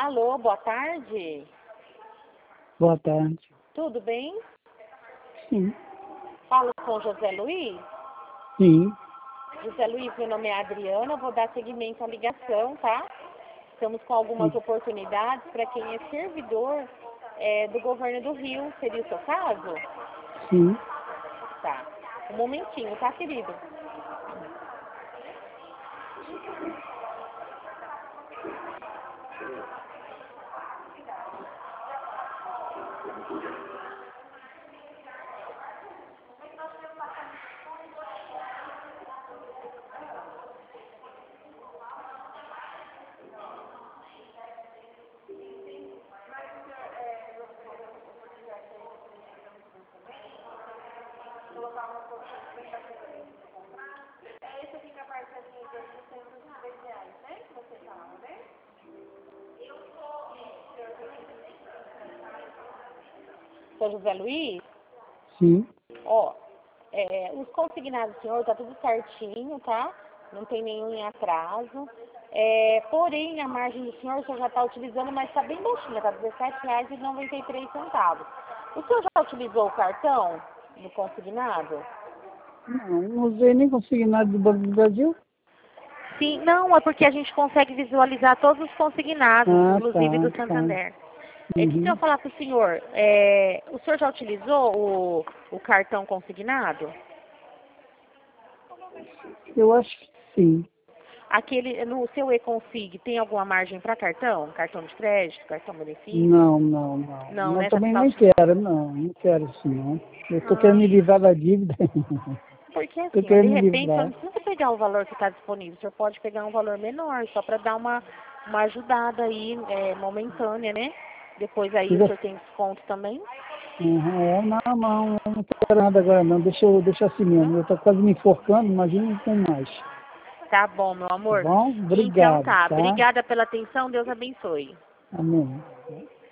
Alô, boa tarde. Boa tarde. Tudo bem? Sim. Falo com José Luiz. Sim. José Luiz, meu nome é Adriana, vou dar seguimento à ligação, tá? Estamos com algumas oportunidades para quem é servidor do governo do Rio. Seria o seu caso? Sim. Tá. Um momentinho, tá, querido? Seu José Luiz? Sim. Ó, os consignados do senhor tá tudo certinho, tá? Não tem nenhum em atraso. Porém, a margem do senhor o senhor já está utilizando, mas está bem baixinha, tá R$17,93. O senhor já utilizou o cartão no consignado? Não usei nem consignado do Banco do Brasil. Sim, não, é porque a gente consegue visualizar todos os consignados, inclusive do Tá. Santander. Que se eu Uhum. falar para o senhor já utilizou o cartão consignado? Eu acho que sim. Aquele, no seu e-config, tem alguma margem para cartão? Cartão de crédito, cartão benefício? Não. Não, Mas né? Já também tá... nem quero, não quero isso não. Eu tô querendo Ah, me livrar da dívida. porque Tô assim, ó, de querendo me repente, você livrar. não precisa pegar o valor que está disponível, o senhor pode pegar um valor menor, só para dar uma ajudada aí, momentânea, né? Depois aí o senhor tem desconto também. Não, eu não quero nada agora não. Deixa assim mesmo. Eu tô quase me enforcando, imagina com mais. Tá bom, meu Tá amor. bom? Então Obrigado, tá, tá? obrigada pela atenção, Deus abençoe. Amém.